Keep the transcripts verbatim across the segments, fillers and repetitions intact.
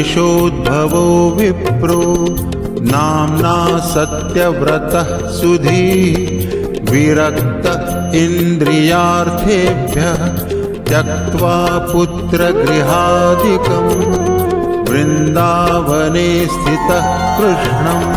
एषोद्भवो विप्रो नाम्ना सत्यव्रतः सुधीः विरक्त इन्द्रियार्थेभ्यः त्यक्त्वा पुत्रगृहादिकम् वृन्दावने स्थितः कृष्णम्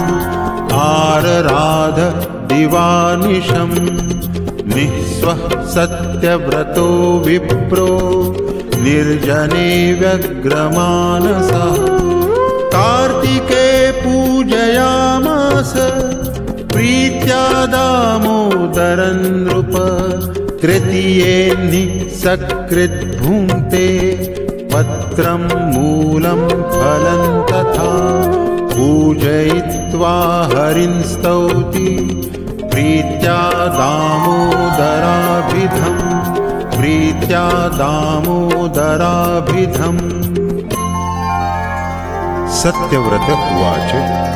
आरराध दिवानिशम् निःस्वः सत्यव्रतो विप्रो निर्जने व्यग्रमानसः कार्तिके पूजयामास प्रीत्या दामोदरं नृप तृतीयेऽह्नि सकृद्भुङ्क्ते पत्रं मूलं फलं तथा पूजयित्वा हरिं स्तौति प्रीत्या दामोदराभिधम् प्रीत्या दामोदराभिधम्। सत्यव्रत उवाच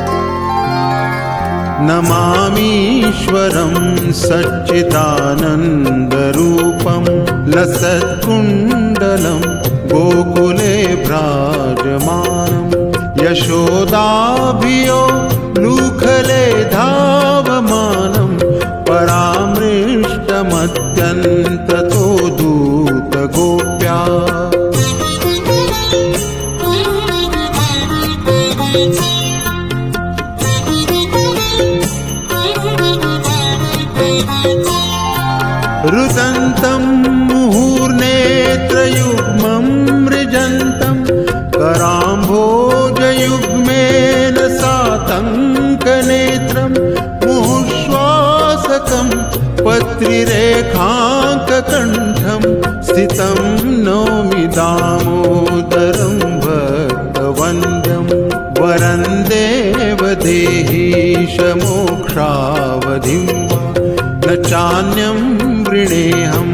नमामीश्वरं सच्चिदानन्दरूपं लसत्कुण्डलं गोकुले भ्राजमानं यशोदाभियो लूखले धावमानं परामृष्टमत्यन्ततो दूतगोप्या रुदन्तं मुहुर्नेत्रयुग्मं मृजन्तं कराम्भोजयुग्मेन सातङ्कनेत्रं मुहुश्वासकं पत्रिरेखाङ्ककण्ठं स्थितं नौमि दामोदरं भक्तवन्द्यं वरं देवदेहीश मोक्षावधिं न चान्यं वृणेऽहं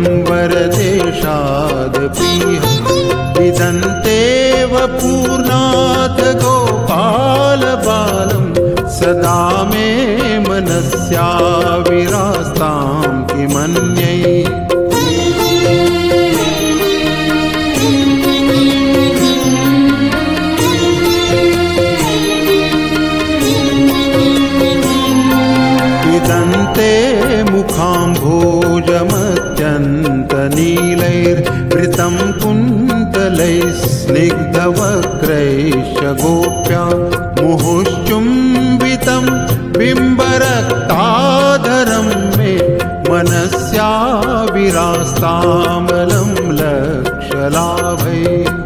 वरदेशादपीह इदन्तेव पूर्णाथ गोपालबालं सदा मे मनस्याविरास्तां किमन्यै इदन्ते मुखाम्भोजमत्यन्तनीलैर्वृतं कुन्तलैः स्निग्धवक्त्रैश्च गोप्या मुहुश्चुम्बितं बिम्बरक्ताधरं मे मनस्याविरास्तामलं लक्षलाभै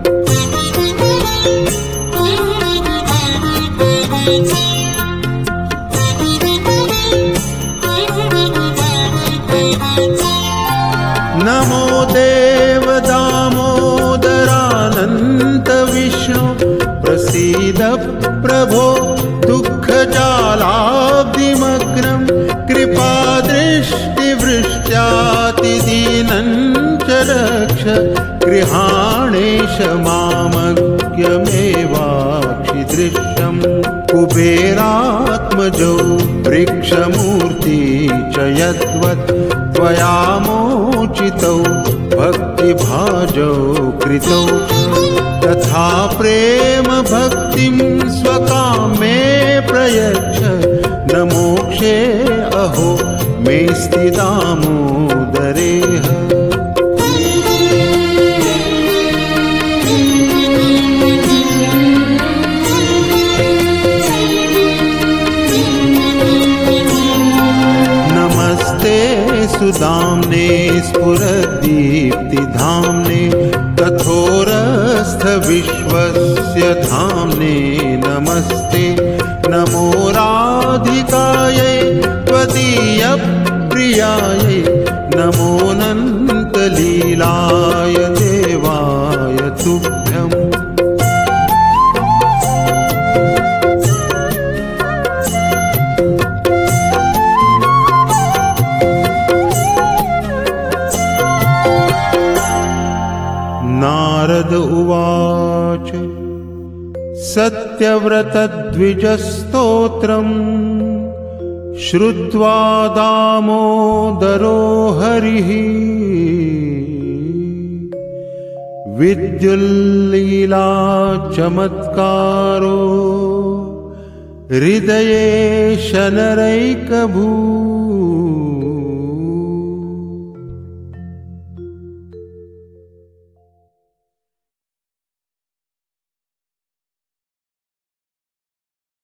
नमो देव दामोदरानन्त विष्णु प्रसीद प्रभो दुःखजालाब्धिमग्नं कृपादृष्टिवृष्ट्यातिदीनं च रक्ष गृहाणेश मामज्ञमेवाक्षिदृश्यं कुबेरात्मजो वृक्षमूर्ति च यद्वत् त्वया मोचितौ भक्तिभाजौ कृतौ तथा प्रेम भक्तिं स्वकामे प्रयच्छ न मोक्षे अहो मेस्ति दामोदरेह सुदाम्ने स्फुरदीप्तिधाम्ने कठोरस्थ विश्वस्य धाम्ने नमस्ते नमो राधिकायै त्वदीयप्रियायै नमोऽनन्तलीलाय देवाय तुभ्यम् नारद उवाच सत्यव्रतद्विजस्तोत्रम् श्रुत्वा दामोदरो हरिः विद्युल्लीला चमत्कारो हृदये शनरैकभू